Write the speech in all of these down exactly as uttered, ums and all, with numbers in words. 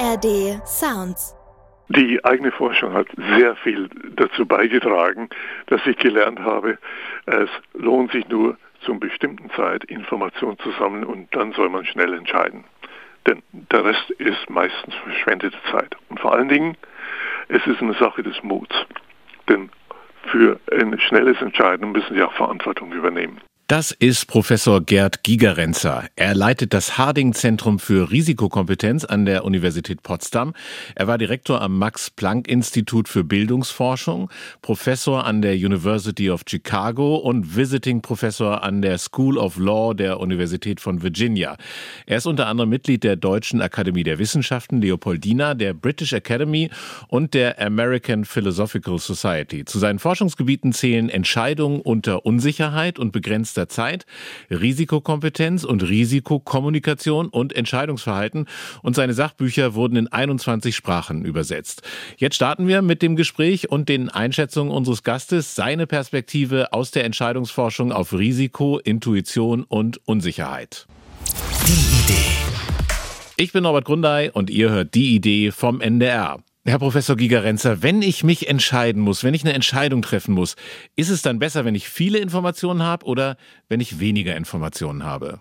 A R D Sounds. Die eigene Forschung hat sehr viel dazu beigetragen, dass ich gelernt habe, es lohnt sich nur zum bestimmten Zeit Informationen zu sammeln und dann soll man schnell entscheiden. Denn der Rest ist meistens verschwendete Zeit. Und vor allen Dingen, es ist eine Sache des Muts. Denn für ein schnelles Entscheiden müssen Sie auch Verantwortung übernehmen. Das ist Professor Gerd Gigerenzer. Er leitet das Harding-Zentrum für Risikokompetenz an der Universität Potsdam. Er war Direktor am Max-Planck-Institut für Bildungsforschung, Professor an der University of Chicago und Visiting Professor an der School of Law der Universität von Virginia. Er ist unter anderem Mitglied der Deutschen Akademie der Wissenschaften Leopoldina, der British Academy und der American Philosophical Society. Zu seinen Forschungsgebieten zählen Entscheidungen unter Unsicherheit und begrenzter Zeit, Risikokompetenz und Risikokommunikation und Entscheidungsverhalten, und seine Sachbücher wurden in einundzwanzig Sprachen übersetzt. Jetzt starten wir mit dem Gespräch und den Einschätzungen unseres Gastes, seine Perspektive aus der Entscheidungsforschung auf Risiko, Intuition und Unsicherheit. Die Idee. Ich bin Norbert Grundei und ihr hört Die Idee vom N D R. Herr Professor Gigerenzer, wenn ich mich entscheiden muss, wenn ich eine Entscheidung treffen muss, ist es dann besser, wenn ich viele Informationen habe oder wenn ich weniger Informationen habe?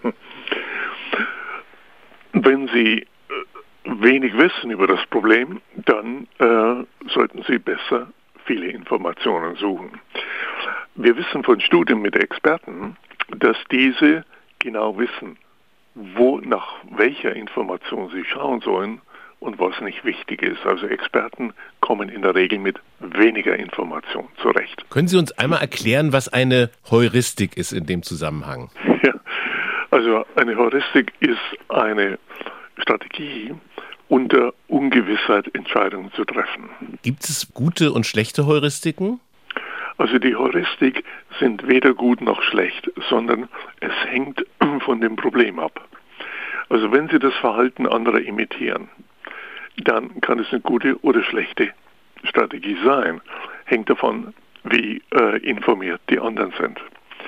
Wenn Sie wenig wissen über das Problem, dann äh, sollten Sie besser viele Informationen suchen. Wir wissen von Studien mit Experten, dass diese genau wissen, wo nach welcher Information sie schauen sollen und was nicht wichtig ist. Also Experten kommen in der Regel mit weniger Information zurecht. Können Sie uns einmal erklären, was eine Heuristik ist in dem Zusammenhang? Ja, also eine Heuristik ist eine Strategie, unter Ungewissheit Entscheidungen zu treffen. Gibt es gute und schlechte Heuristiken? Also die Heuristik sind weder gut noch schlecht, sondern es hängt von dem Problem ab. Also wenn Sie das Verhalten anderer imitieren, dann kann es eine gute oder schlechte Strategie sein. Hängt davon, wie äh, informiert die anderen sind.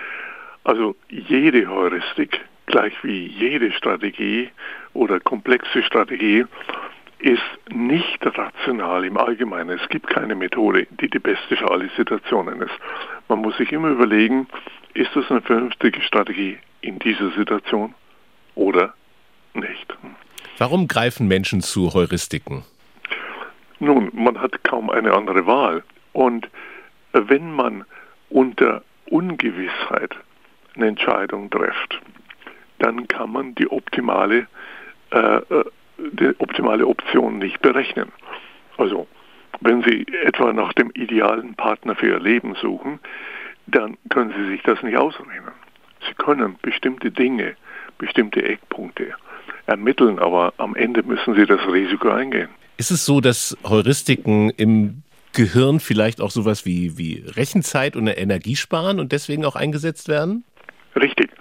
Also jede Heuristik, gleich wie jede Strategie oder komplexe Strategie, ist nicht rational im Allgemeinen. Es gibt keine Methode, die die beste für alle Situationen ist. Man muss sich immer überlegen, ist das eine vernünftige Strategie in dieser Situation oder nicht. Warum greifen Menschen zu Heuristiken? Nun, man hat kaum eine andere Wahl. Und wenn man unter Ungewissheit eine Entscheidung trifft, dann kann man die optimale, äh, die optimale Option nicht berechnen. Also, wenn Sie etwa nach dem idealen Partner für Ihr Leben suchen, dann können Sie sich das nicht ausrechnen. Sie können bestimmte Dinge, bestimmte Eckpunkte ermitteln, aber am Ende müssen Sie das Risiko eingehen. Ist es so, dass Heuristiken im Gehirn vielleicht auch sowas wie, wie Rechenzeit und Energie sparen und deswegen auch eingesetzt werden? Richtig.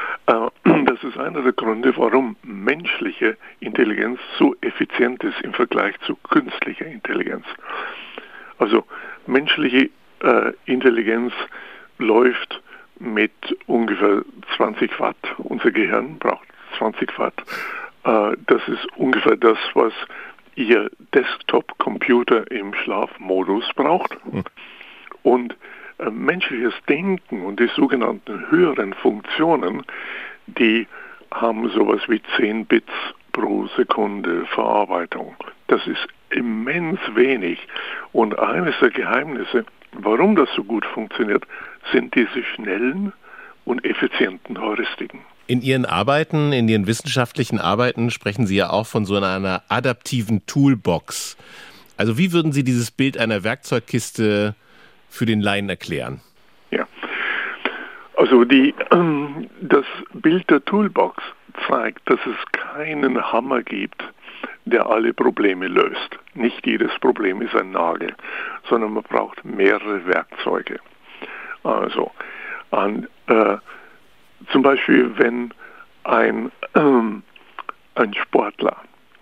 Das ist einer der Gründe, warum menschliche Intelligenz so effizient ist im Vergleich zu künstlicher Intelligenz. Also menschliche äh, Intelligenz läuft mit ungefähr zwanzig Watt. Unser Gehirn braucht zwanzig Watt. Äh, das ist ungefähr das, was Ihr Desktop-Computer im Schlafmodus braucht. Hm. Und äh, menschliches Denken und die sogenannten höheren Funktionen, die haben sowas wie zehn Bits pro Sekunde Verarbeitung. Das ist immens wenig. Und eines der Geheimnisse, warum das so gut funktioniert, sind diese schnellen und effizienten Heuristiken. In Ihren Arbeiten, in Ihren wissenschaftlichen Arbeiten sprechen Sie ja auch von so einer adaptiven Toolbox. Also wie würden Sie dieses Bild einer Werkzeugkiste für den Laien erklären? Ja, also die, ähm, das Bild der Toolbox zeigt, dass es keinen Hammer gibt, der alle Probleme löst. Nicht jedes Problem ist ein Nagel, sondern man braucht mehrere Werkzeuge. Also an, äh, zum Beispiel, wenn ein, ähm, ein Sportler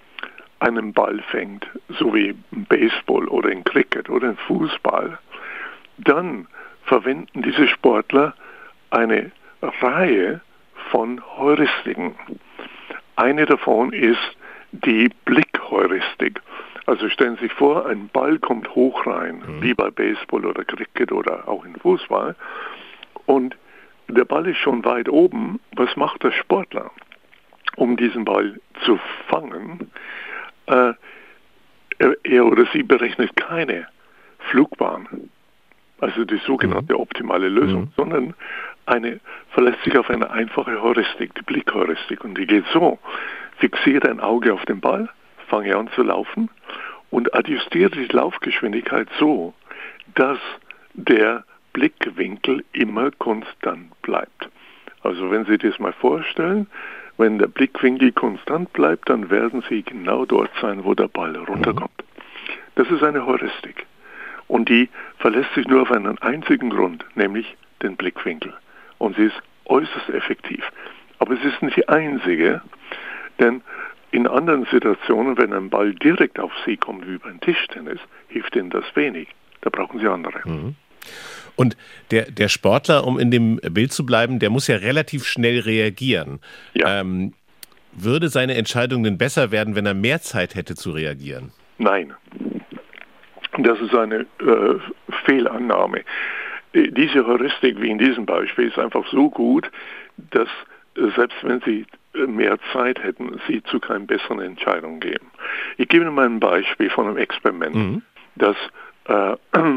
einen Ball fängt, so wie im Baseball oder im Cricket oder im Fußball, dann verwenden diese Sportler eine Reihe von Heuristiken. Eine davon ist die Blick Heuristik. Also stellen Sie sich vor, ein Ball kommt hoch rein, mhm. wie bei Baseball oder Cricket oder auch in Fußball. Und der Ball ist schon weit oben. Was macht der Sportler, um diesen Ball zu fangen? Äh, er, er oder sie berechnet keine Flugbahn, also die sogenannte optimale Lösung, mhm. sondern eine, verlässt sich auf eine einfache Heuristik, die Blickheuristik. Und die geht so: Fixiere ein Auge auf den Ball, fange an zu laufen und adjustiere die Laufgeschwindigkeit so, dass der Blickwinkel immer konstant bleibt. Also wenn Sie das mal vorstellen, wenn der Blickwinkel konstant bleibt, dann werden Sie genau dort sein, wo der Ball runterkommt. Das ist eine Heuristik. Und die verlässt sich nur auf einen einzigen Grund, nämlich den Blickwinkel. Und sie ist äußerst effektiv. Aber es ist nicht die einzige, denn in anderen Situationen, wenn ein Ball direkt auf Sie kommt, wie beim Tischtennis, hilft Ihnen das wenig. Da brauchen Sie andere. Mhm. Und der, der Sportler, um in dem Bild zu bleiben, der muss ja relativ schnell reagieren. Ja. Ähm, würde seine Entscheidung denn besser werden, wenn er mehr Zeit hätte zu reagieren? Nein. Das ist eine äh, Fehlannahme. Diese Heuristik, wie in diesem Beispiel, ist einfach so gut, dass äh, selbst wenn Sie mehr Zeit hätten, Sie zu keinen besseren Entscheidungen geben. Ich gebe Ihnen mal ein Beispiel von einem Experiment, mhm. das äh,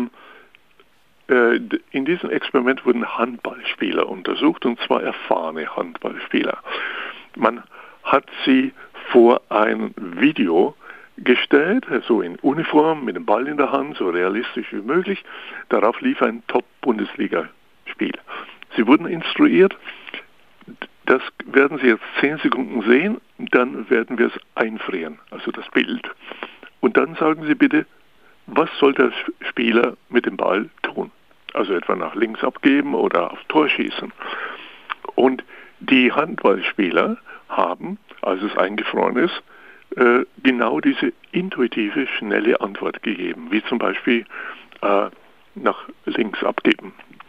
in diesem Experiment wurden Handballspieler untersucht, und zwar erfahrene Handballspieler. Man hat sie vor ein Video gestellt, so in Uniform, mit dem Ball in der Hand, so realistisch wie möglich. Darauf lief ein Top-Bundesliga-Spiel. Sie wurden instruiert, das werden Sie jetzt zehn Sekunden sehen, dann werden wir es einfrieren, also das Bild. Und dann sagen Sie bitte, was soll der Spieler mit dem Ball tun? Also etwa nach links abgeben oder aufs Tor schießen. Und die Handballspieler haben, als es eingefroren ist, äh, genau diese intuitive, schnelle Antwort gegeben, wie zum Beispiel äh, nach links abgeben.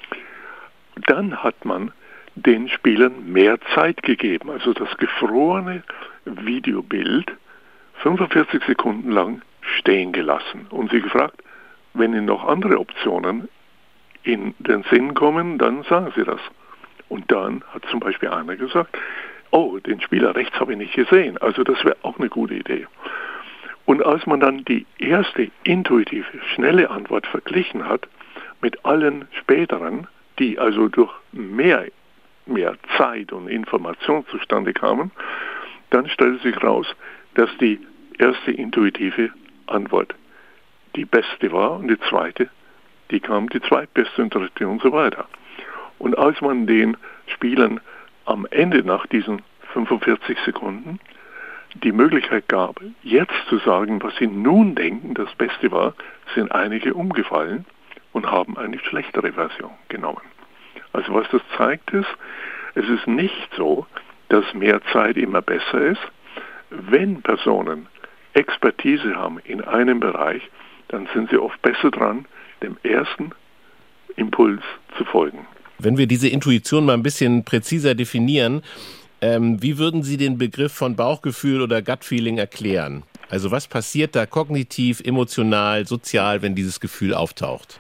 Dann hat man den Spielern mehr Zeit gegeben, also das gefrorene Videobild fünfundvierzig Sekunden lang stehen gelassen und sie gefragt, wenn Ihnen noch andere Optionen in den Sinn kommen, dann sagen Sie das. Und dann hat zum Beispiel einer gesagt, oh, den Spieler rechts habe ich nicht gesehen, also das wäre auch eine gute Idee. Und als man dann die erste intuitive, schnelle Antwort verglichen hat mit allen späteren, die also durch mehr, mehr Zeit und Information zustande kamen, dann stellte sich raus, dass die erste intuitive Antwort die beste war und die zweite, die kam die zweitbeste und dritte und so weiter. Und als man den Spielern am Ende nach diesen fünfundvierzig Sekunden die Möglichkeit gab, jetzt zu sagen, was sie nun denken, das Beste war, sind einige umgefallen und haben eine schlechtere Version genommen. Also was das zeigt ist, es ist nicht so, dass mehr Zeit immer besser ist. Wenn Personen Expertise haben in einem Bereich, dann sind sie oft besser dran, dem ersten Impuls zu folgen. Wenn wir diese Intuition mal ein bisschen präziser definieren, ähm, wie würden Sie den Begriff von Bauchgefühl oder Gut-Feeling erklären? Also was passiert da kognitiv, emotional, sozial, wenn dieses Gefühl auftaucht?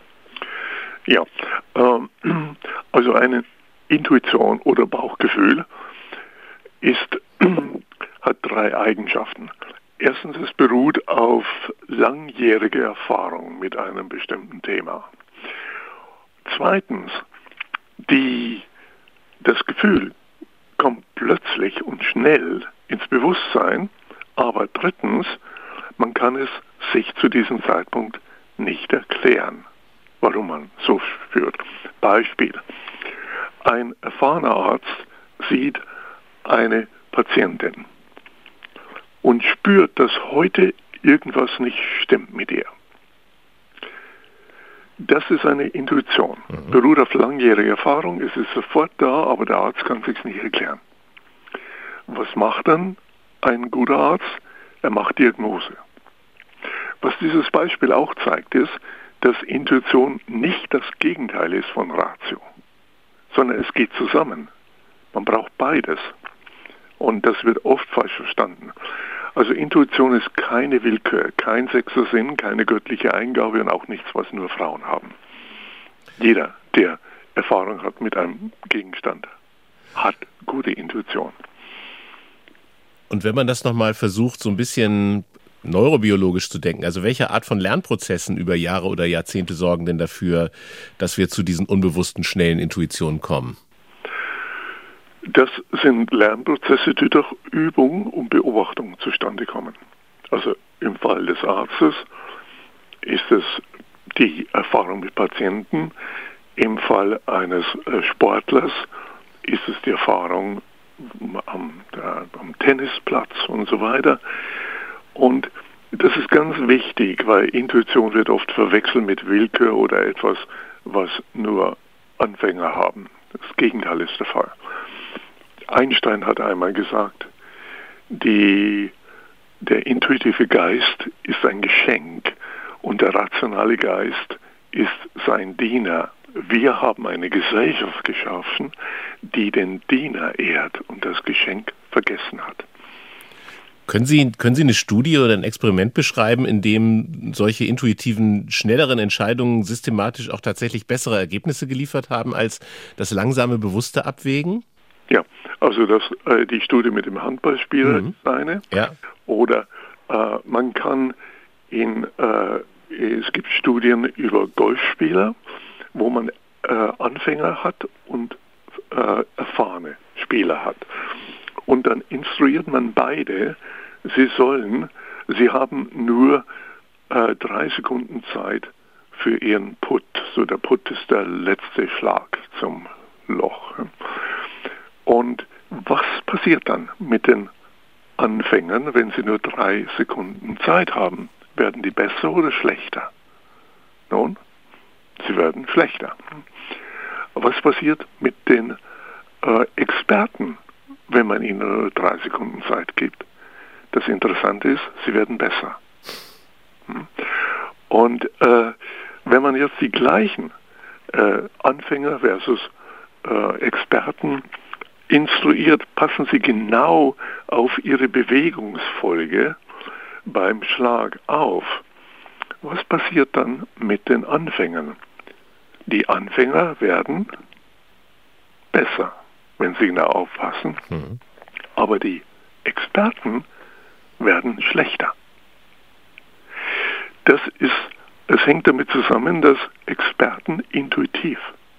Ja, ähm, also eine Intuition oder Bauchgefühl ist, hat drei Eigenschaften. Erstens, es beruht auf langjährige Erfahrung mit einem bestimmten Thema. Zweitens, die, das Gefühl kommt plötzlich und schnell ins Bewusstsein, aber drittens, man kann es sich zu diesem Zeitpunkt nicht erklären, warum man so spürt. Beispiel: Ein erfahrener Arzt sieht eine Patientin und spürt, dass heute irgendwas nicht stimmt mit ihr. Das ist eine Intuition. Mhm. Beruht auf langjährige Erfahrung, es ist sofort da, aber der Arzt kann es sich nicht erklären. Was macht dann ein guter Arzt? Er macht Diagnose. Was dieses Beispiel auch zeigt, ist, dass Intuition nicht das Gegenteil ist von Ratio, sondern es geht zusammen. Man braucht beides. Und das wird oft falsch verstanden. Also Intuition ist keine Willkür, kein sechster Sinn, keine göttliche Eingabe und auch nichts, was nur Frauen haben. Jeder, der Erfahrung hat mit einem Gegenstand, hat gute Intuition. Und wenn man das nochmal versucht, so ein bisschen neurobiologisch zu denken, also welche Art von Lernprozessen über Jahre oder Jahrzehnte sorgen denn dafür, dass wir zu diesen unbewussten, schnellen Intuitionen kommen? Das sind Lernprozesse, die durch Übung und Beobachtung zustande kommen. Also im Fall des Arztes ist es die Erfahrung mit Patienten, im Fall eines Sportlers ist es die Erfahrung am, äh, am Tennisplatz und so weiter. Und das ist ganz wichtig, weil Intuition wird oft verwechselt mit Willkür oder etwas, was nur Anfänger haben. Das Gegenteil ist der Fall. Einstein hat einmal gesagt, die, der intuitive Geist ist ein Geschenk und der rationale Geist ist sein Diener. Wir haben eine Gesellschaft geschaffen, die den Diener ehrt und das Geschenk vergessen hat. Können Sie, können Sie eine Studie oder ein Experiment beschreiben, in dem solche intuitiven, schnelleren Entscheidungen systematisch auch tatsächlich bessere Ergebnisse geliefert haben als das langsame, bewusste Abwägen? Ja, also das, äh, die Studie mit dem Handballspieler Mhm. ist eine. Ja. Oder äh, man kann in, äh, es gibt Studien über Golfspieler, wo man äh, Anfänger hat und äh, erfahrene Spieler hat. Und dann instruiert man beide, sie sollen, sie haben nur äh, drei Sekunden Zeit für ihren Putt. So der Putt ist der letzte Schlag zum Loch. Und was passiert dann mit den Anfängern, wenn sie nur drei Sekunden Zeit haben? Werden die besser oder schlechter? Nun, sie werden schlechter. Was passiert mit den äh, Experten, wenn man ihnen nur drei Sekunden Zeit gibt? Das Interessante ist, sie werden besser. Und äh, wenn man jetzt die gleichen äh, Anfänger versus äh, Experten instruiert, passen Sie genau auf Ihre Bewegungsfolge beim Schlag auf. Was passiert dann mit den Anfängern? Die Anfänger werden besser, wenn sie genau aufpassen, mhm. aber die Experten werden schlechter. Das ist, es hängt damit zusammen, dass Experten intuitiv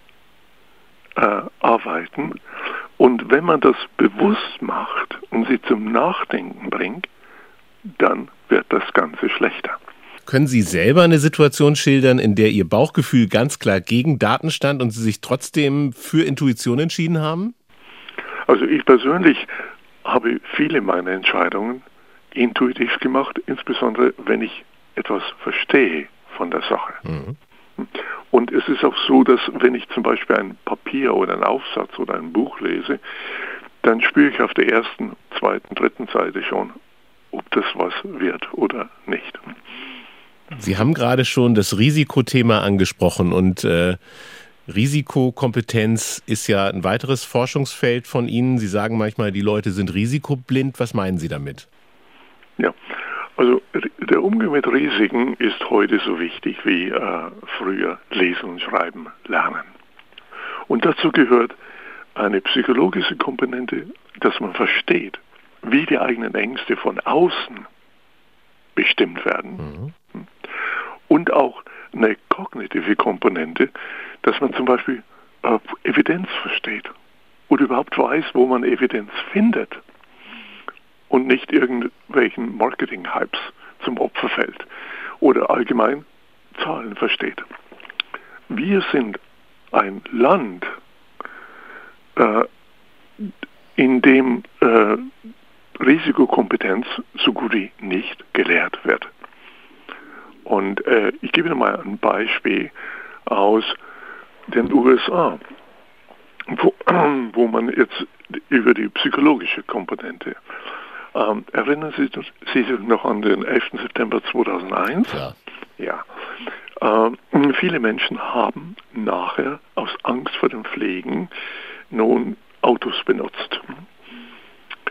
äh, arbeiten. Und wenn man das bewusst macht und sie zum Nachdenken bringt, dann wird das Ganze schlechter. Können Sie selber eine Situation schildern, in der Ihr Bauchgefühl ganz klar gegen Daten stand und Sie sich trotzdem für Intuition entschieden haben? Also ich persönlich habe viele meiner Entscheidungen intuitiv gemacht, insbesondere wenn ich etwas verstehe von der Sache. Mhm. Und es ist auch so, dass wenn ich zum Beispiel ein Papier oder einen Aufsatz oder ein Buch lese, dann spüre ich auf der ersten, zweiten, dritten Seite schon, ob das was wird oder nicht. Sie haben gerade schon das Risikothema angesprochen und äh, Risikokompetenz ist ja ein weiteres Forschungsfeld von Ihnen. Sie sagen manchmal, die Leute sind risikoblind. Was meinen Sie damit? Ja, also der Umgang mit Risiken ist heute so wichtig wie äh, früher Lesen und Schreiben lernen. Und dazu gehört eine psychologische Komponente, dass man versteht, wie die eigenen Ängste von außen bestimmt werden. Mhm. Und auch eine kognitive Komponente, dass man zum Beispiel äh, Evidenz versteht oder überhaupt weiß, wo man Evidenz findet und nicht irgendwelchen Marketing-Hypes zum Opfer fällt oder allgemein Zahlen versteht. Wir sind ein Land, äh, in dem äh, Risikokompetenz so gut wie nicht gelehrt wird. Und äh, ich gebe Ihnen mal ein Beispiel aus den U S A, wo, wo man jetzt über die psychologische Komponente, ähm, erinnern Sie, Sie sich noch an den elften September zweitausendeins? Ja. Ja. Ähm, viele Menschen haben nachher aus Angst vor dem Fliegen nun Autos benutzt.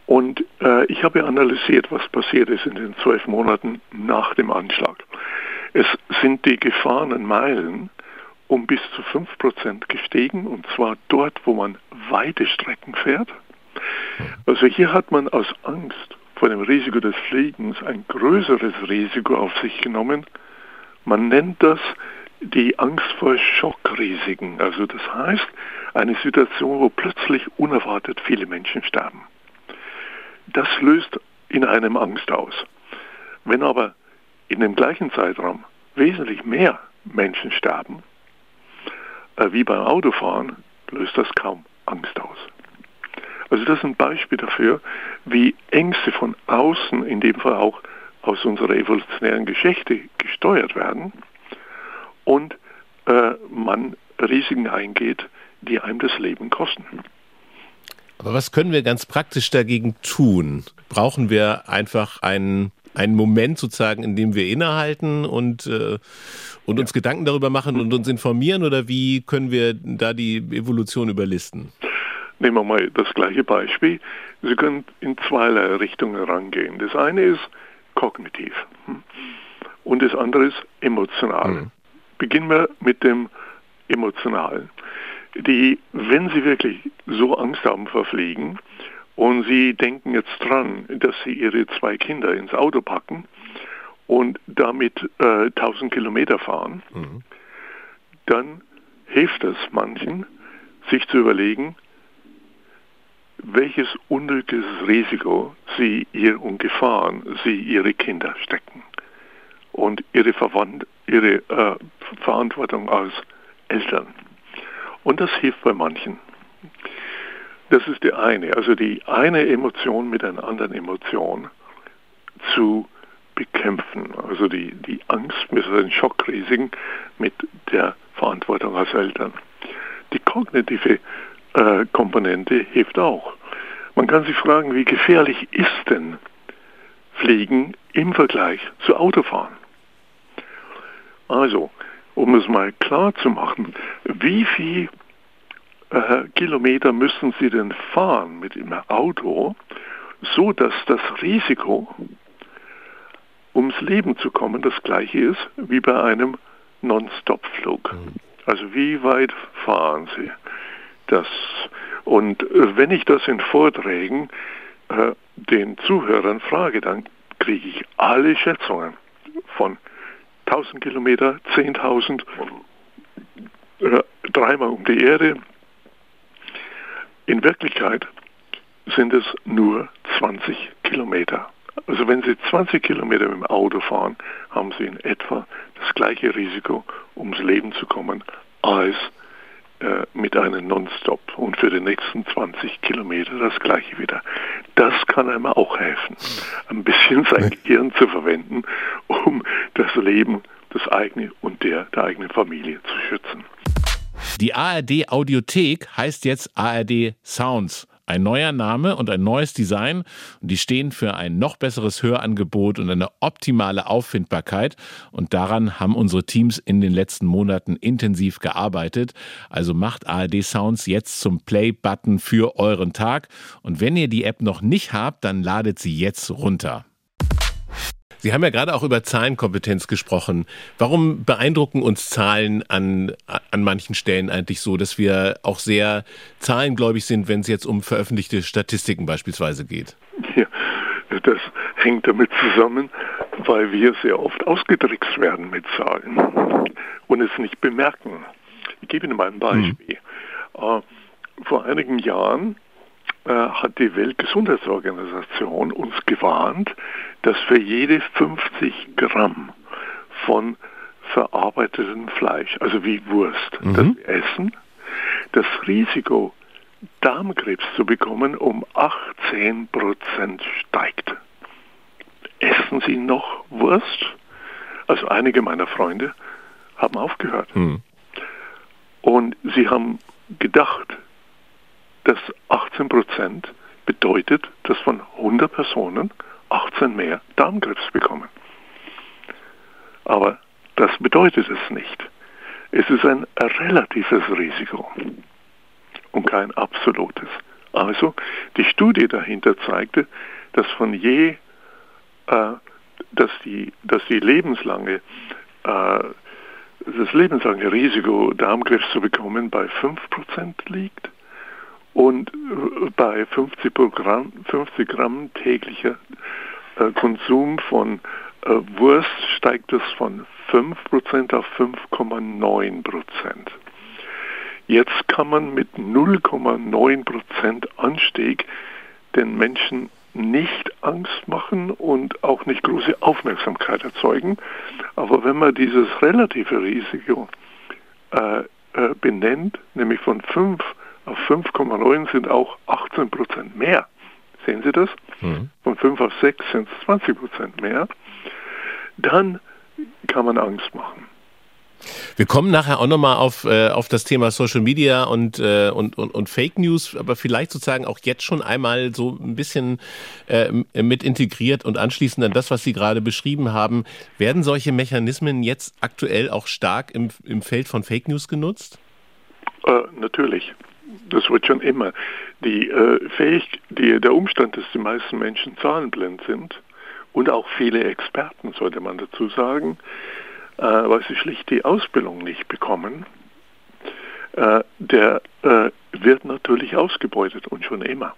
Und äh, ich habe analysiert, was passiert ist in den zwölf Monaten nach dem Anschlag. Es sind die gefahrenen Meilen um bis zu fünf Prozent gestiegen, und zwar dort, wo man weite Strecken fährt. Also hier hat man aus Angst vor dem Risiko des Fliegens ein größeres Risiko auf sich genommen. Man nennt das die Angst vor Schockrisiken. Also das heißt, eine Situation, wo plötzlich unerwartet viele Menschen sterben. Das löst in einem Angst aus. Wenn aber in dem gleichen Zeitraum wesentlich mehr Menschen sterben, äh, wie beim Autofahren, löst das kaum Angst aus. Also das ist ein Beispiel dafür, wie Ängste von außen, in dem Fall auch aus unserer evolutionären Geschichte, gesteuert werden und äh, man Risiken eingeht, die einem das Leben kosten. Aber was können wir ganz praktisch dagegen tun? Brauchen wir einfach einen, einen Moment sozusagen, in dem wir innehalten und, äh, und uns ja. Gedanken darüber machen und uns informieren, oder wie können wir da die Evolution überlisten? Nehmen wir mal das gleiche Beispiel. Sie können in zweierlei Richtungen rangehen. Das eine ist kognitiv und das andere ist emotional. Mhm. Beginnen wir mit dem Emotionalen. Die, wenn Sie wirklich so Angst haben vor Fliegen und Sie denken jetzt dran, dass Sie Ihre zwei Kinder ins Auto packen und damit äh, tausend Kilometer fahren, mhm. dann hilft es manchen, sich zu überlegen, welches unnötiges Risiko Sie ihr und Gefahren Sie Ihre Kinder stecken und Ihre, Verwand- ihre äh, Verantwortung als Eltern. Und das hilft bei manchen. Das ist die eine, also die eine Emotion mit einer anderen Emotion zu bekämpfen. Also die, die Angst mit den Schockrisiken mit der Verantwortung als Eltern. Die kognitive äh, Komponente hilft auch. Man kann sich fragen, wie gefährlich ist denn Fliegen im Vergleich zu Autofahren? Also, um es mal klar zu machen, wie viel äh, Kilometer müssen Sie denn fahren mit dem Auto, so dass das Risiko, ums Leben zu kommen, das gleiche ist wie bei einem Non-Stop-Flug. Also wie weit fahren Sie? Das, und äh, wenn ich das in Vorträgen äh, den Zuhörern frage, dann kriege ich alle Schätzungen von tausend Kilometer, zehntausend, äh, dreimal um die Erde. In Wirklichkeit sind es nur zwanzig Kilometer. Also wenn Sie zwanzig Kilometer mit dem Auto fahren, haben Sie in etwa das gleiche Risiko, ums Leben zu kommen, als äh, mit einem Non-Stop. Und für die nächsten zwanzig Kilometer das gleiche wieder. Das kann einem auch helfen, ein bisschen sein Gehirn zu verwenden, um das Leben, das eigene und der der eigenen Familie zu schützen. Die A R D Audiothek heißt jetzt A R D Sounds. Ein neuer Name und ein neues Design. Und die stehen für ein noch besseres Hörangebot und eine optimale Auffindbarkeit. Und daran haben unsere Teams in den letzten Monaten intensiv gearbeitet. Also macht A R D Sounds jetzt zum Play-Button für euren Tag. Und wenn ihr die App noch nicht habt, dann ladet sie jetzt runter. Sie haben ja gerade auch über Zahlenkompetenz gesprochen. Warum beeindrucken uns Zahlen an, an manchen Stellen eigentlich so, dass wir auch sehr zahlengläubig sind, wenn es jetzt um veröffentlichte Statistiken beispielsweise geht? Ja, das hängt damit zusammen, weil wir sehr oft ausgetrickst werden mit Zahlen und es nicht bemerken. Ich gebe Ihnen mal ein Beispiel. Mhm. Vor einigen Jahren hat die Weltgesundheitsorganisation uns gewarnt, dass für jede fünfzig Gramm von verarbeitetem Fleisch, also wie Wurst, mhm. das wir essen, das Risiko, Darmkrebs zu bekommen, um achtzehn Prozent steigt. Essen Sie noch Wurst? Also einige meiner Freunde haben aufgehört. Mhm. Und sie haben gedacht, dass achtzehn Prozent bedeutet, dass von hundert Personen achtzehn mehr Darmkrebs bekommen. Aber das bedeutet es nicht. Es ist ein relatives Risiko und kein absolutes. Also die Studie dahinter zeigte, dass von je, äh, dass die, dass die lebenslange, äh, das lebenslange Risiko, Darmkrebs zu bekommen, bei fünf Prozent liegt und bei fünfzig Gramm, fünfzig Gramm täglicher äh, Konsum von äh, Wurst steigt es von fünf Prozent auf fünf Komma neun Prozent. Jetzt kann man mit null Komma neun Prozent Anstieg den Menschen nicht Angst machen und auch nicht große Aufmerksamkeit erzeugen. Aber wenn man dieses relative Risiko äh, äh, benennt, nämlich von fünf auf fünf Komma neun sind auch achtzehn Prozent mehr. Sehen Sie das? Mhm. Von fünf auf sechs sind es zwanzig Prozent mehr. Dann kann man Angst machen. Wir kommen nachher auch nochmal auf, äh, auf das Thema Social Media und, äh, und, und, und Fake News, aber vielleicht sozusagen auch jetzt schon einmal so ein bisschen äh, mit integriert und anschließend an das, was Sie gerade beschrieben haben. Werden solche Mechanismen jetzt aktuell auch stark im, im Feld von Fake News genutzt? Äh, natürlich. Das wird schon immer. Die, äh, fähig, die, der Umstand, dass die meisten Menschen zahlenblind sind und auch viele Experten, sollte man dazu sagen, äh, weil sie schlicht die Ausbildung nicht bekommen, äh, der äh, wird natürlich ausgebeutet und schon immer.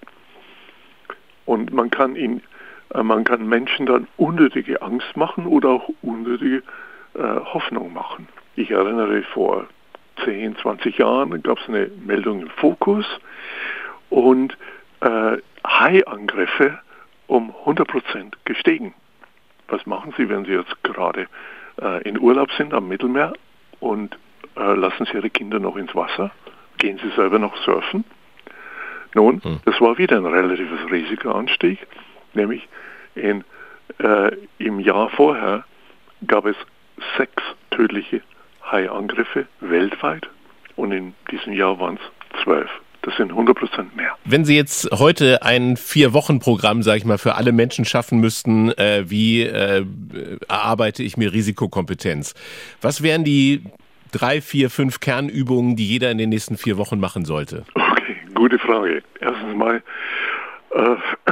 Und man kann ihn, äh, man kann Menschen dann unnötige Angst machen oder auch unnötige äh, Hoffnung machen. Ich erinnere vor zehn, zwanzig Jahren gab es eine Meldung im Fokus und äh, Haiangriffe um hundert Prozent gestiegen. Was machen Sie, wenn Sie jetzt gerade äh, in Urlaub sind am Mittelmeer und äh, lassen Sie Ihre Kinder noch ins Wasser? Gehen Sie selber noch surfen? Nun, hm. das war wieder ein relatives Risikoanstieg, nämlich in, äh, im Jahr vorher gab es sechs tödliche Haiangriffe weltweit und in diesem Jahr waren es zwölf. Das sind hundert Prozent mehr. Wenn Sie jetzt heute ein Vier-Wochen-Programm, sage ich mal, für alle Menschen schaffen müssten, äh, wie äh, erarbeite ich mir Risikokompetenz? Was wären die drei, vier, fünf Kernübungen, die jeder in den nächsten vier Wochen machen sollte? Okay, gute Frage. Erstens mal äh,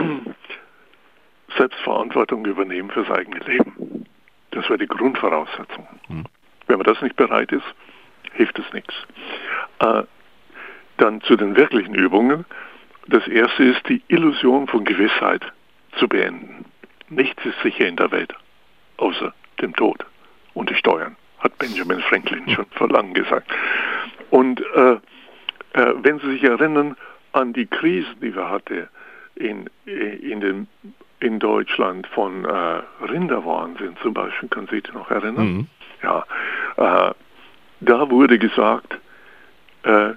Selbstverantwortung übernehmen fürs eigene Leben. Das wäre die Grundvoraussetzung. Hm. Wenn man das nicht bereit ist, hilft es nichts. Äh, dann zu den wirklichen Übungen. Das erste ist, die Illusion von Gewissheit zu beenden. Nichts ist sicher in der Welt, außer dem Tod und die Steuern, hat Benjamin Franklin schon vor langem gesagt. Und äh, äh, wenn Sie sich erinnern an die Krisen, die wir hatten in, in, den, in Deutschland von äh, Rinderwahnsinn zum Beispiel, können Sie sich noch erinnern? Mhm. Ja, äh, da wurde gesagt, äh,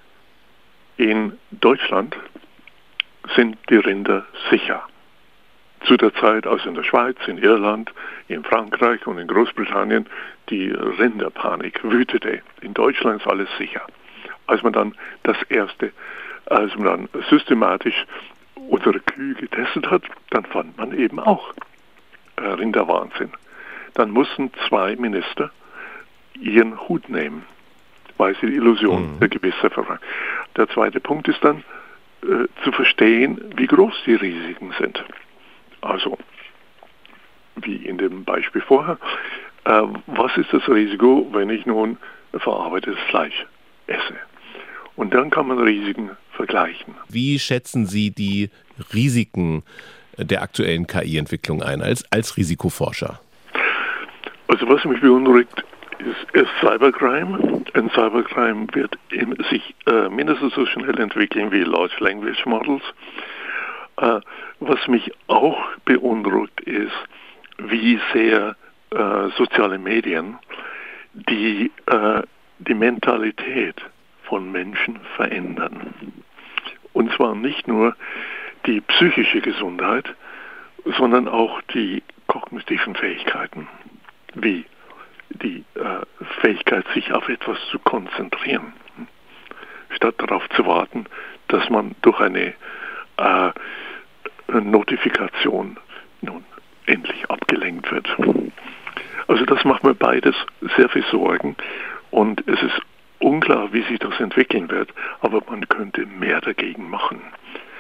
in Deutschland sind die Rinder sicher. Zu der Zeit, also in der Schweiz, in Irland, in Frankreich und in Großbritannien, die Rinderpanik wütete. In Deutschland ist alles sicher. Als man dann das erste, als man dann systematisch unsere Kühe getestet hat, dann fand man eben auch äh, Rinderwahnsinn. Dann mussten zwei Minister ihren Hut nehmen, weil sie die Illusion mhm. der Gewissheit verraten. Der zweite Punkt ist dann äh, zu verstehen, wie groß die Risiken sind. Also, wie in dem Beispiel vorher, äh, was ist das Risiko, wenn ich nun verarbeitetes Fleisch esse? Und dann kann man Risiken vergleichen. Wie schätzen Sie die Risiken der aktuellen K I-Entwicklung ein, als, als Risikoforscher? Also was mich beunruhigt, ist, ist Cybercrime. Ein Cybercrime wird in, sich äh, mindestens so schnell entwickeln wie Large Language Models. Äh, was mich auch beunruhigt ist, wie sehr äh, soziale Medien die, äh, die Mentalität von Menschen verändern. Und zwar nicht nur die psychische Gesundheit, sondern auch die kognitiven Fähigkeiten, wie die äh, Fähigkeit, sich auf etwas zu konzentrieren, statt darauf zu warten, dass man durch eine äh, Notifikation nun endlich abgelenkt wird. Also das macht mir beides sehr viel Sorgen und es ist unklar, wie sich das entwickeln wird, aber man könnte mehr dagegen machen.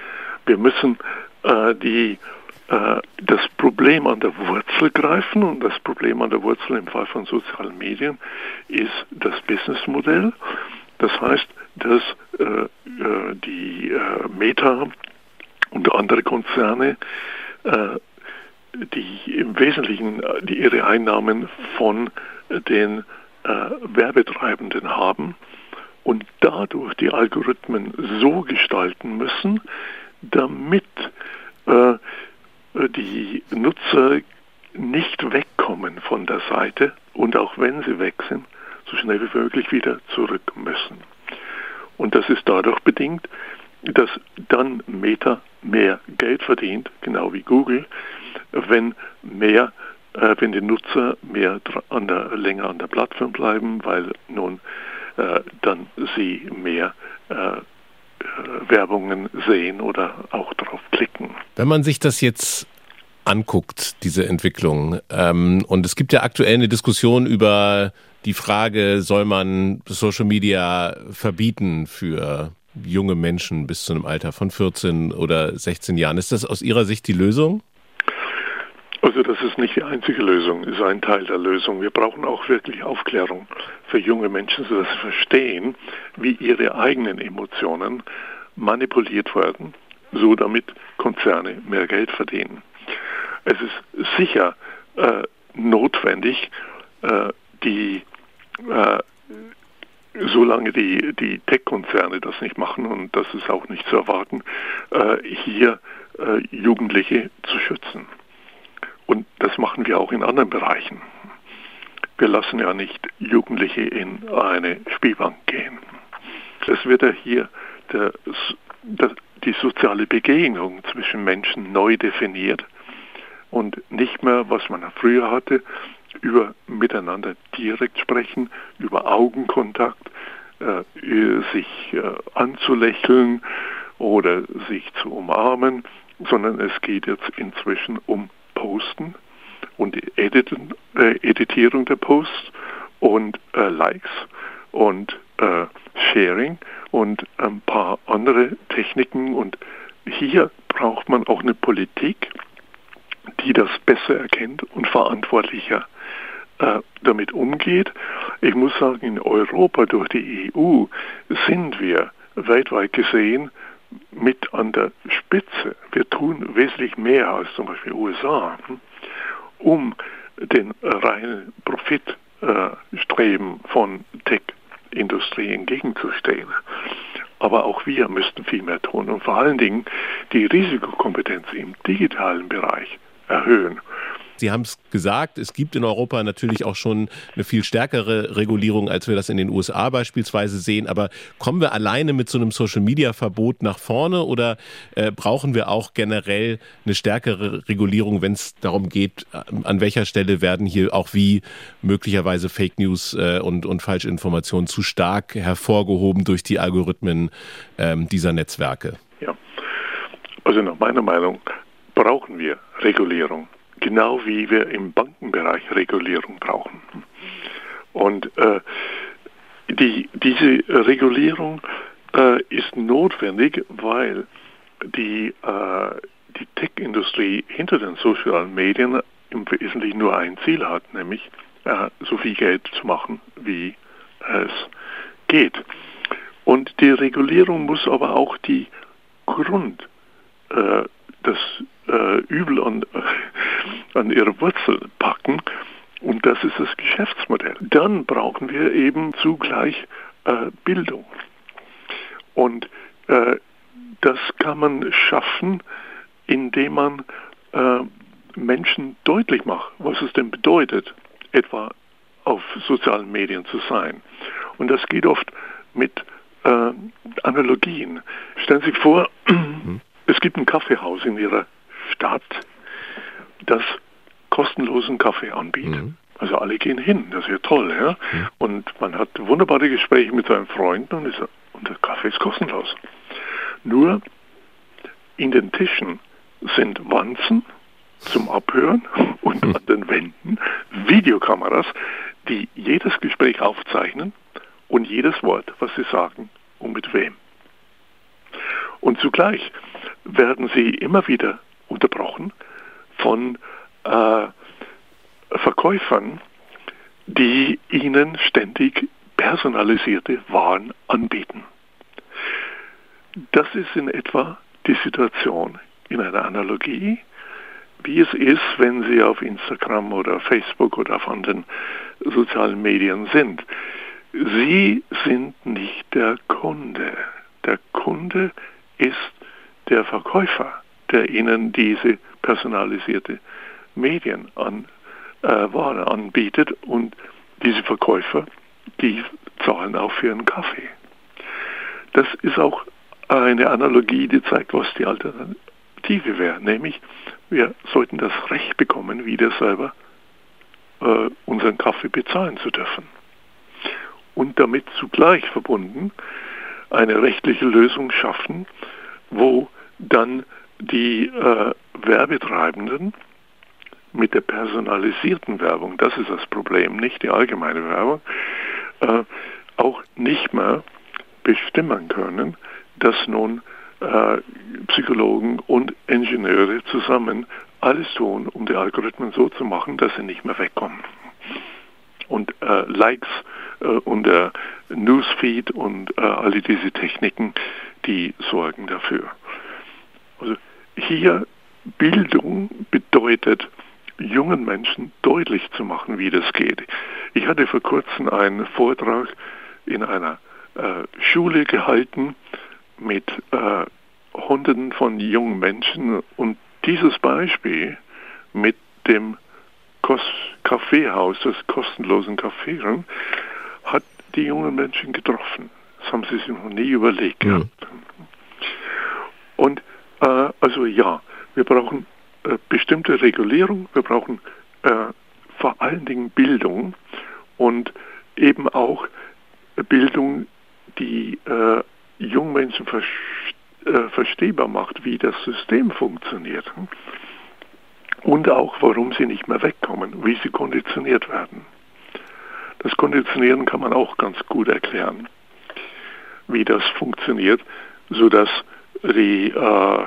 Wir müssen äh, die, äh, das Problem an der Wurzel greifen, und das Problem an der Wurzel im Fall von sozialen Medien ist das Businessmodell. Das heißt, dass äh, die äh, Meta und andere Konzerne, äh, die im Wesentlichen die ihre Einnahmen von den äh, Werbetreibenden haben und dadurch die Algorithmen so gestalten müssen, damit äh, die Nutzer nicht wegkommen von der Seite und auch wenn sie weg sind, so schnell wie möglich wieder zurück müssen. Und das ist dadurch bedingt, dass dann Meta mehr Geld verdient, genau wie Google, wenn mehr, äh, wenn die Nutzer mehr an der, länger an der Plattform bleiben, weil nun äh, dann sie mehr äh, äh, Werbungen sehen oder auch darauf klicken. Wenn man sich das jetzt anguckt, diese Entwicklung, ähm, und es gibt ja aktuell eine Diskussion über die Frage, soll man Social Media verbieten für junge Menschen bis zu einem Alter von vierzehn oder sechzehn Jahren. Ist das aus Ihrer Sicht die Lösung? Also das ist nicht die einzige Lösung, ist ein Teil der Lösung. Wir brauchen auch wirklich Aufklärung für junge Menschen, sodass sie verstehen, wie ihre eigenen Emotionen manipuliert werden, so damit Konzerne mehr Geld verdienen. Es ist sicher äh, notwendig, äh, die äh, solange die, die Tech-Konzerne das nicht machen, und das ist auch nicht zu erwarten, äh, hier äh, Jugendliche zu schützen. Und das machen wir auch in anderen Bereichen. Wir lassen ja nicht Jugendliche in eine Spielbank gehen. Es wird ja hier der, der, die soziale Begegnung zwischen Menschen neu definiert und nicht mehr, was man früher hatte, über miteinander direkt sprechen, über Augenkontakt, äh, sich äh, anzulächeln oder sich zu umarmen, sondern es geht jetzt inzwischen um Posten und die Editen, äh, Editierung der Posts und äh, Likes und äh, Sharing und ein paar andere Techniken. Und hier braucht man auch eine Politik, die das besser erkennt und verantwortlicher äh, damit umgeht. Ich muss sagen, in Europa durch die E U sind wir weltweit gesehen mit an der Spitze. Wir tun wesentlich mehr als zum Beispiel U S A, um den reinen Profitstreben äh, von Tech-Industrie entgegenzustehen. Aber auch wir müssten viel mehr tun und vor allen Dingen die Risikokompetenz im digitalen Bereich erhöhen. Sie haben es gesagt, es gibt in Europa natürlich auch schon eine viel stärkere Regulierung, als wir das in den U S A beispielsweise sehen. Aber kommen wir alleine mit so einem Social-Media-Verbot nach vorne oder äh, brauchen wir auch generell eine stärkere Regulierung, wenn es darum geht, an welcher Stelle werden hier auch wie möglicherweise Fake News äh, und, und falsche Informationen zu stark hervorgehoben durch die Algorithmen äh, dieser Netzwerke? Ja, also nach meiner Meinung brauchen wir Regulierung. Genau wie wir im Bankenbereich Regulierung brauchen. Und äh, die, diese Regulierung äh, ist notwendig, weil die, äh, die Tech-Industrie hinter den sozialen Medien im Wesentlichen nur ein Ziel hat, nämlich äh, so viel Geld zu machen, wie es geht. Und die Regulierung muss aber auch die Grund, äh, das äh, Übel an, äh, an ihre Wurzel packen, und das ist das Geschäftsmodell. Dann brauchen wir eben zugleich äh, Bildung. Und äh, das kann man schaffen, indem man äh, Menschen deutlich macht, was es denn bedeutet, etwa auf sozialen Medien zu sein. Und das geht oft mit äh, Analogien. Stellen Sie sich vor, mhm. es gibt ein Kaffeehaus in Ihrer Stadt, das kostenlosen Kaffee anbietet. Mhm. Also alle gehen hin, das ist ja toll. Ja? Mhm. Und man hat wunderbare Gespräche mit seinen Freunden und, ist, und der Kaffee ist kostenlos. Nur in den Tischen sind Wanzen zum Abhören und mhm. an den Wänden Videokameras, die jedes Gespräch aufzeichnen und jedes Wort, was sie sagen und mit wem. Und zugleich werden sie immer wieder unterbrochen von äh, Verkäufern, die ihnen ständig personalisierte Waren anbieten. Das ist in etwa die Situation in einer Analogie, wie es ist, wenn Sie auf Instagram oder Facebook oder auf anderen sozialen Medien sind. Sie sind nicht der Kunde. Der Kunde ist der Verkäufer, der Ihnen diese personalisierte Medien an, äh, Ware anbietet, und diese Verkäufer, die zahlen auch für einen Kaffee. Das ist auch eine Analogie, die zeigt, was die Alternative wäre, nämlich wir sollten das Recht bekommen, wieder selber äh, unseren Kaffee bezahlen zu dürfen. Und damit zugleich verbunden eine rechtliche Lösung schaffen, wo dann die äh, Werbetreibenden mit der personalisierten Werbung, das ist das Problem, nicht die allgemeine Werbung, äh, auch nicht mehr bestimmen können, dass nun äh, Psychologen und Ingenieure zusammen alles tun, um die Algorithmen so zu machen, dass sie nicht mehr wegkommen. Und äh, Likes äh, und der Newsfeed und äh, alle diese Techniken, die sorgen dafür. Also hier Bildung bedeutet, jungen Menschen deutlich zu machen, wie das geht. Ich hatte vor kurzem einen Vortrag in einer äh, Schule gehalten mit äh, Hunderten von jungen Menschen, und dieses Beispiel mit dem Kos- Kaffeehaus, das kostenlosen Kaffee, hat die jungen Menschen getroffen. Das haben sie sich noch nie überlegt gehabt. Ja. Und äh, also ja, wir brauchen äh, bestimmte Regulierung, wir brauchen äh, vor allen Dingen Bildung und eben auch Bildung, die äh, jungen Menschen ver- äh, verstehbar macht, wie das System funktioniert und auch, warum sie nicht mehr wegkommen, wie sie konditioniert werden. Das Konditionieren kann man auch ganz gut erklären, wie das funktioniert, sodass die, äh,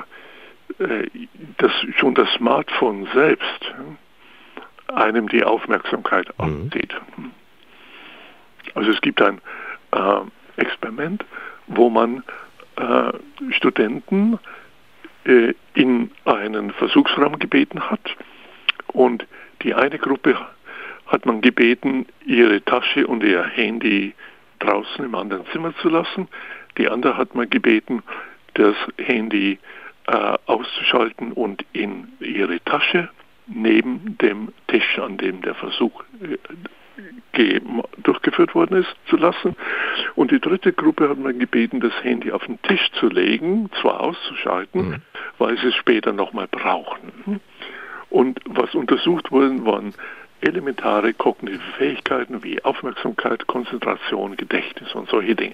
das, schon das Smartphone selbst einem die Aufmerksamkeit abzieht. Mhm. Also es gibt ein äh, Experiment, wo man äh, Studenten äh, in einen Versuchsraum gebeten hat, und die eine Gruppe hat man gebeten, ihre Tasche und ihr Handy draußen im anderen Zimmer zu lassen. Die andere hat man gebeten, das Handy äh, auszuschalten und in ihre Tasche neben dem Tisch, an dem der Versuch äh, ge- durchgeführt worden ist, zu lassen. Und die dritte Gruppe hat man gebeten, das Handy auf den Tisch zu legen, zwar auszuschalten, mhm. weil sie es später nochmal brauchen. Und was untersucht wurde, waren elementare kognitive Fähigkeiten wie Aufmerksamkeit, Konzentration, Gedächtnis und solche Dinge.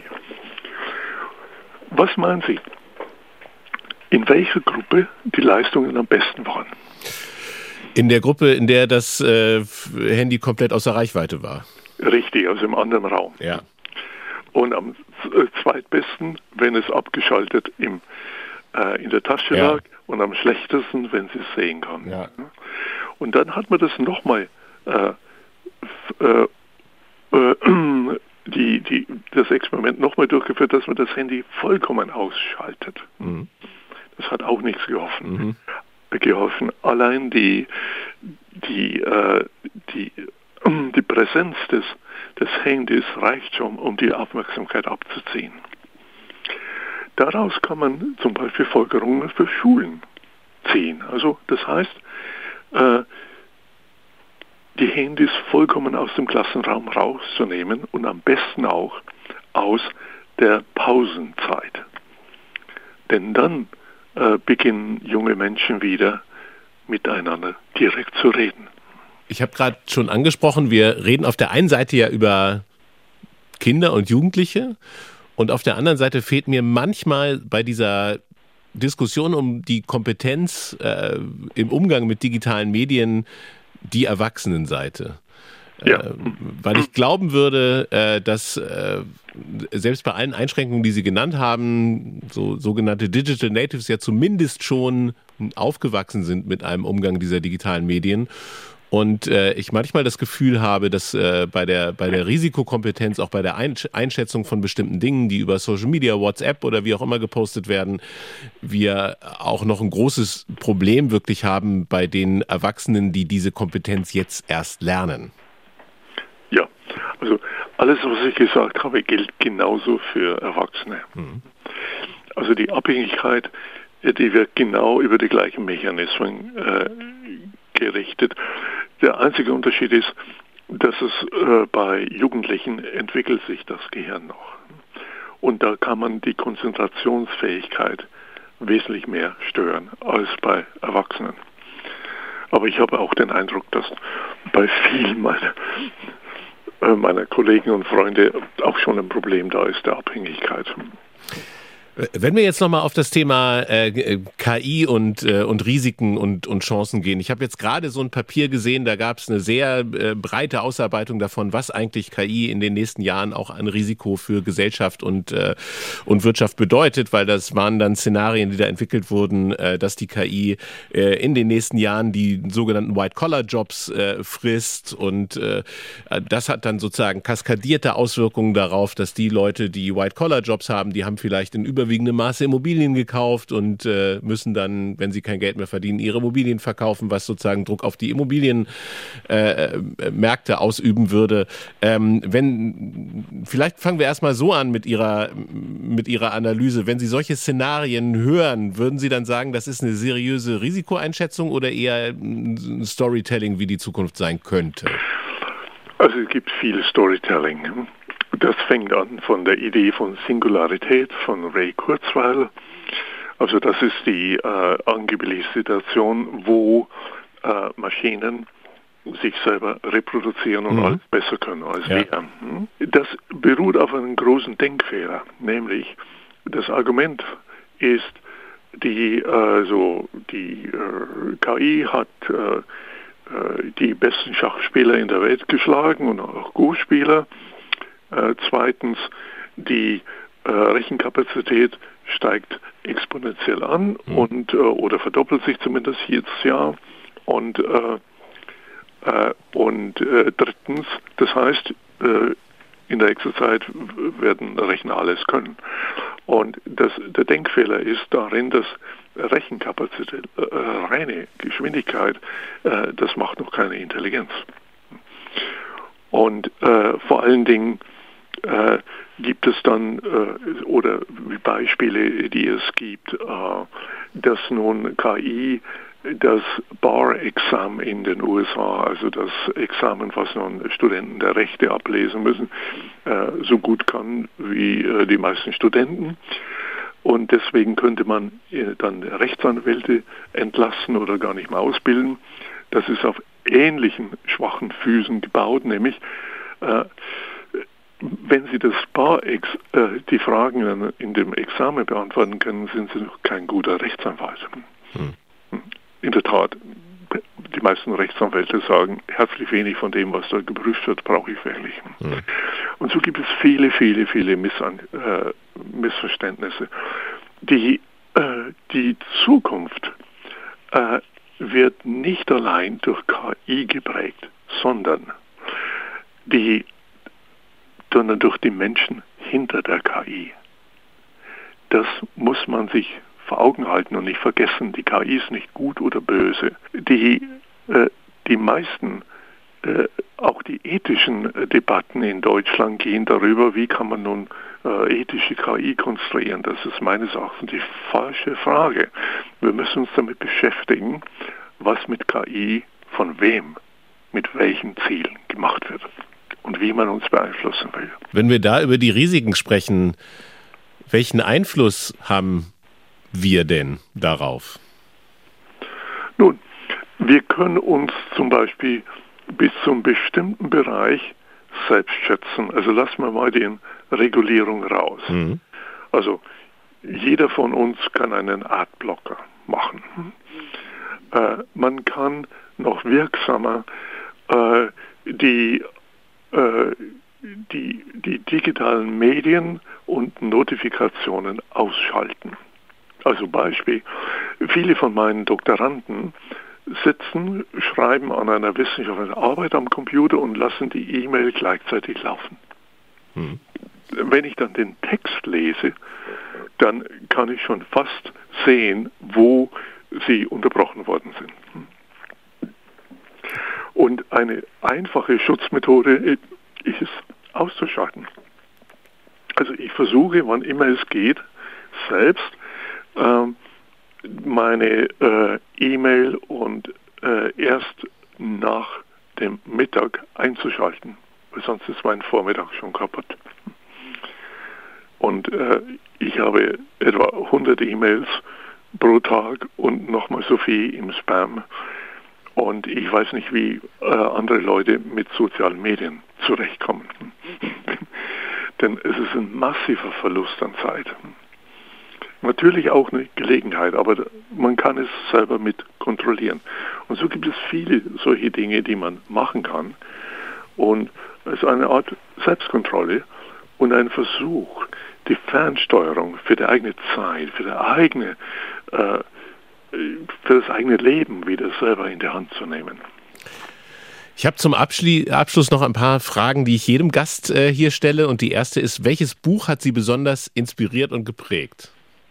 Was meinen Sie, in welcher Gruppe die Leistungen am besten waren? In der Gruppe, in der das äh, Handy komplett außer Reichweite war. Richtig, also im anderen Raum. Ja. Und am zweitbesten, wenn es abgeschaltet im, äh, in der Tasche ja. lag, und am schlechtesten, wenn Sie es sehen kann. Ja. Und dann hat man das nochmal äh, äh, äh, die, die, das Experiment nochmal durchgeführt, dass man das Handy vollkommen ausschaltet. Mhm. Das hat auch nichts geholfen. Mhm. geholfen. Allein die, die, äh, die, die Präsenz des, des Handys reicht schon, um die Aufmerksamkeit abzuziehen. Daraus kann man zum Beispiel Folgerungen für Schulen ziehen. Also das heißt, äh, die Handys vollkommen aus dem Klassenraum rauszunehmen und am besten auch aus der Pausenzeit. Denn dann äh, beginnen junge Menschen wieder miteinander direkt zu reden. Ich habe gerade schon angesprochen, wir reden auf der einen Seite ja über Kinder und Jugendliche, und auf der anderen Seite fehlt mir manchmal bei dieser Diskussion um die Kompetenz äh, im Umgang mit digitalen Medien die Erwachsenenseite. Ja. Äh, weil ich glauben würde, äh, dass äh, selbst bei allen Einschränkungen, die Sie genannt haben, so sogenannte Digital Natives ja zumindest schon aufgewachsen sind mit einem Umgang dieser digitalen Medien. Und äh, ich manchmal das Gefühl habe, dass äh, bei der bei der Risikokompetenz, auch bei der Einschätzung von bestimmten Dingen, die über Social Media, WhatsApp oder wie auch immer gepostet werden, wir auch noch ein großes Problem wirklich haben bei den Erwachsenen, die diese Kompetenz jetzt erst lernen. Ja, also alles, was ich gesagt habe, gilt genauso für Erwachsene. Mhm. Also die Abhängigkeit, die wird genau über die gleichen Mechanismen äh, gerichtet. Der einzige Unterschied ist, dass es äh, bei Jugendlichen entwickelt sich das Gehirn noch. Und da kann man die Konzentrationsfähigkeit wesentlich mehr stören als bei Erwachsenen. Aber ich habe auch den Eindruck, dass bei vielen meiner, äh, meiner Kollegen und Freunde auch schon ein Problem da ist, der Abhängigkeit. Wenn wir jetzt nochmal auf das Thema äh, K I und, äh, und Risiken und, und Chancen gehen. Ich habe jetzt gerade so ein Papier gesehen, da gab es eine sehr äh, breite Ausarbeitung davon, was eigentlich K I in den nächsten Jahren auch ein Risiko für Gesellschaft und, äh, und Wirtschaft bedeutet, weil das waren dann Szenarien, die da entwickelt wurden, äh, dass die K I äh, in den nächsten Jahren die sogenannten White-Collar-Jobs äh, frisst und äh, das hat dann sozusagen kaskadierte Auswirkungen darauf, dass die Leute, die White-Collar-Jobs haben, die haben vielleicht in über überwiegende Maße Immobilien gekauft und äh, müssen dann, wenn sie kein Geld mehr verdienen, ihre Immobilien verkaufen, was sozusagen Druck auf die Immobilienmärkte äh, ausüben würde. Ähm, wenn, vielleicht fangen wir erstmal so an mit Ihrer, mit Ihrer Analyse. Wenn Sie solche Szenarien hören, würden Sie dann sagen, das ist eine seriöse Risikoeinschätzung oder eher ein Storytelling, wie die Zukunft sein könnte? Also es gibt viel Storytelling. Das fängt an von der Idee von Singularität von Ray Kurzweil. Also das ist die äh, angebliche Situation, wo äh, Maschinen sich selber reproduzieren und mhm. alles besser können als ja. wir. Das beruht auf einem großen Denkfehler, nämlich das Argument ist, die, also die äh, K I hat äh, die besten Schachspieler in der Welt geschlagen und auch Go-Spieler. Äh, zweitens, die äh, Rechenkapazität steigt exponentiell an mhm. und äh, oder verdoppelt sich zumindest jedes Jahr. Und, äh, äh, und äh, drittens, das heißt, äh, in der nächsten Zeit werden Rechner alles können. Und das, der Denkfehler ist darin, dass Rechenkapazität, äh, reine Geschwindigkeit, äh, das macht noch keine Intelligenz. Und äh, vor allen Dingen äh, gibt es dann, äh, oder Beispiele, die es gibt, äh, dass nun K I das Bar-Examen in den U S A, also das Examen, was nun Studenten der Rechte ablesen müssen, äh, so gut kann wie äh, die meisten Studenten. Und deswegen könnte man äh, dann Rechtsanwälte entlassen oder gar nicht mehr ausbilden. Das ist auf ähnlichen schwachen Füßen gebaut, nämlich äh, wenn Sie das Bar-Ex, äh, die Fragen in dem Examen beantworten können, sind Sie noch kein guter Rechtsanwalt. Hm. In der Tat, die meisten Rechtsanwälte sagen, herzlich wenig von dem, was da geprüft wird, brauche ich wirklich. Hm. Und so gibt es viele, viele, viele Missan- äh, Missverständnisse. Die, äh, die Zukunft äh, wird nicht allein durch K I geprägt, sondern die sondern durch die Menschen hinter der K I. Das muss man sich vor Augen halten und nicht vergessen. Die K I ist nicht gut oder böse. Die, äh, die meisten, äh, auch die ethischen äh, Debatten in Deutschland gehen darüber, wie kann man nun äh, ethische K I konstruieren. Das ist meines Erachtens die falsche Frage. Wir müssen uns damit beschäftigen, was mit K I von wem, mit welchen Zielen gemacht wird und wie man uns beeinflussen will. Wenn wir da über die Risiken sprechen, welchen Einfluss haben wir denn darauf? Nun, wir können uns zum Beispiel bis zu einem bestimmten Bereich selbst schätzen. Also lassen wir mal die Regulierung raus. Mhm. Also jeder von uns kann einen Adblocker machen. Äh, man kann noch wirksamer äh, die äh, die, die digitalen Medien und Notifikationen ausschalten. Also Beispiel, viele von meinen Doktoranden sitzen, schreiben an einer wissenschaftlichen Arbeit am Computer und lassen die E-Mail gleichzeitig laufen. Hm. Wenn ich dann den Text lese, dann kann ich schon fast sehen, wo sie unterbrochen worden sind. Und eine einfache Schutzmethode ist auszuschalten. Also ich versuche, wann immer es geht, selbst äh, meine äh, E-Mail und äh, erst nach dem Mittag einzuschalten, weil sonst ist mein Vormittag schon kaputt. Und äh, ich habe etwa hundert E-Mails pro Tag und nochmal so viel im Spam. Und ich weiß nicht, wie äh, andere Leute mit sozialen Medien zurechtkommen. Denn es ist ein massiver Verlust an Zeit. Natürlich auch eine Gelegenheit, aber man kann es selber mit kontrollieren. Und so gibt es viele solche Dinge, die man machen kann. Und es ist eine Art Selbstkontrolle und ein Versuch, die Fernsteuerung für die eigene Zeit, für, die eigene, äh, für das eigene Leben wieder selber in die Hand zu nehmen. Ich habe zum Abschli- Abschluss noch ein paar Fragen, die ich jedem Gast äh, hier stelle. Und die erste ist, welches Buch hat Sie besonders inspiriert und geprägt?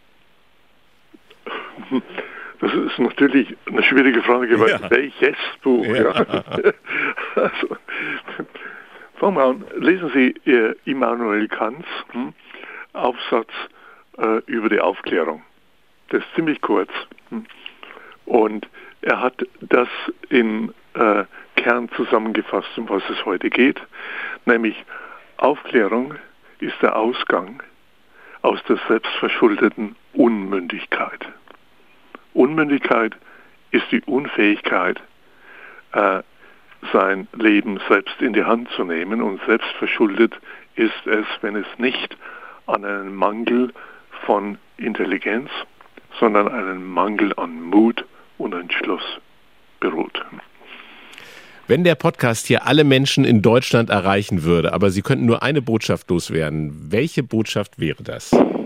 Das ist natürlich eine schwierige Frage, weil ja. welches Buch? Ja. Ja. Also, fangen wir an. Lesen Sie äh, Immanuel Kants hm, Aufsatz äh, über die Aufklärung. Das ist ziemlich kurz. Hm. Und er hat das in äh, Kern zusammengefasst, um was es heute geht. Nämlich Aufklärung ist der Ausgang aus der selbstverschuldeten Unmündigkeit. Unmündigkeit ist die Unfähigkeit, äh, sein Leben selbst in die Hand zu nehmen, und selbstverschuldet ist es, wenn es nicht an einem Mangel von Intelligenz, sondern einen Mangel an Mut und Entschluss beruht. Wenn der Podcast hier alle Menschen in Deutschland erreichen würde, aber Sie könnten nur eine Botschaft loswerden, welche Botschaft wäre das?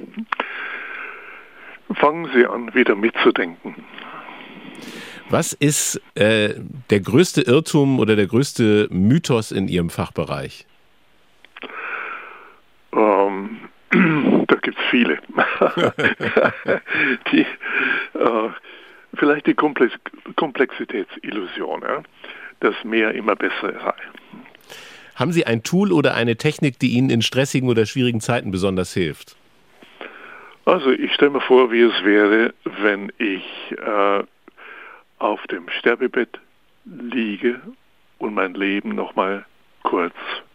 Fangen Sie an, wieder mitzudenken. Was ist äh, der größte Irrtum oder der größte Mythos in Ihrem Fachbereich? Ähm, da gibt es viele. die, äh, vielleicht die Komplex- Komplexitätsillusion, ja? Dass mehr immer besser sei. Haben Sie ein Tool oder eine Technik, die Ihnen in stressigen oder schwierigen Zeiten besonders hilft? Also ich stelle mir vor, wie es wäre, wenn ich äh, auf dem Sterbebett liege und mein Leben nochmal kurz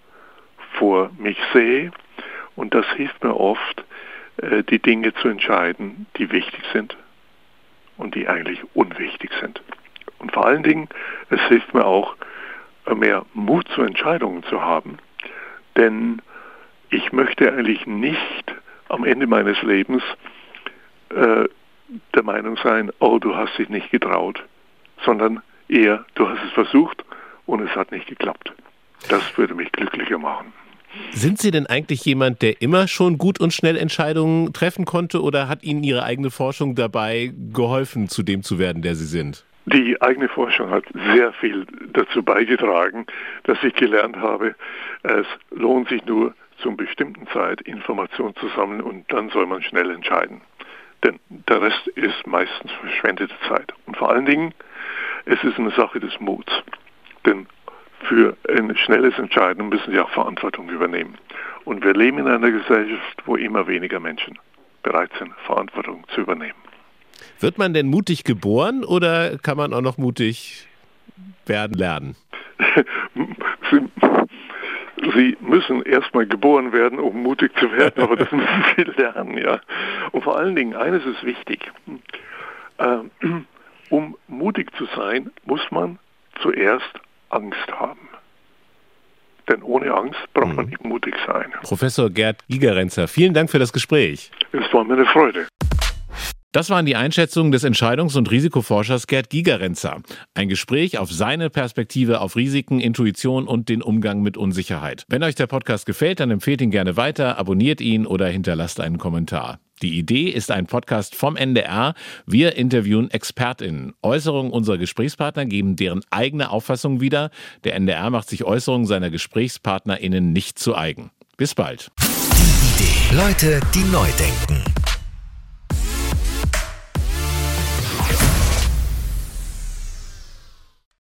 vor mich sehe. Und das hilft mir oft, äh, die Dinge zu entscheiden, die wichtig sind und die eigentlich unwichtig sind. Und vor allen Dingen, es hilft mir auch, mehr Mut zu Entscheidungen zu haben. Denn ich möchte eigentlich nicht am Ende meines Lebens äh, der Meinung sein, oh, du hast dich nicht getraut, sondern eher, du hast es versucht und es hat nicht geklappt. Das würde mich glücklicher machen. Sind Sie denn eigentlich jemand, der immer schon gut und schnell Entscheidungen treffen konnte, oder hat Ihnen Ihre eigene Forschung dabei geholfen, zu dem zu werden, der Sie sind? Die eigene Forschung hat sehr viel dazu beigetragen, dass ich gelernt habe, es lohnt sich nur zur bestimmten Zeit Informationen zu sammeln und dann soll man schnell entscheiden. Denn der Rest ist meistens verschwendete Zeit. Und vor allen Dingen, es ist eine Sache des Muts. Denn für ein schnelles Entscheiden müssen Sie auch Verantwortung übernehmen. Und wir leben in einer Gesellschaft, wo immer weniger Menschen bereit sind, Verantwortung zu übernehmen. Wird man denn mutig geboren oder kann man auch noch mutig werden lernen? Sie, Sie müssen erstmal geboren werden, um mutig zu werden, aber das müssen Sie lernen, ja. Und vor allen Dingen, eines ist wichtig. Ähm, um mutig zu sein, muss man zuerst Angst haben. Denn ohne Angst braucht man nicht mutig sein. Professor Gerd Gigerenzer, vielen Dank für das Gespräch. Es war mir eine Freude. Das waren die Einschätzungen des Entscheidungs- und Risikoforschers Gerd Gigerenzer. Ein Gespräch auf seine Perspektive auf Risiken, Intuition und den Umgang mit Unsicherheit. Wenn euch der Podcast gefällt, dann empfehlt ihn gerne weiter, abonniert ihn oder hinterlasst einen Kommentar. Die Idee ist ein Podcast vom N D R. Wir interviewen ExpertInnen. Äußerungen unserer Gesprächspartner geben deren eigene Auffassung wieder. Der N D R macht sich Äußerungen seiner GesprächspartnerInnen nicht zu eigen. Bis bald. Die Idee. Leute, die neu denken.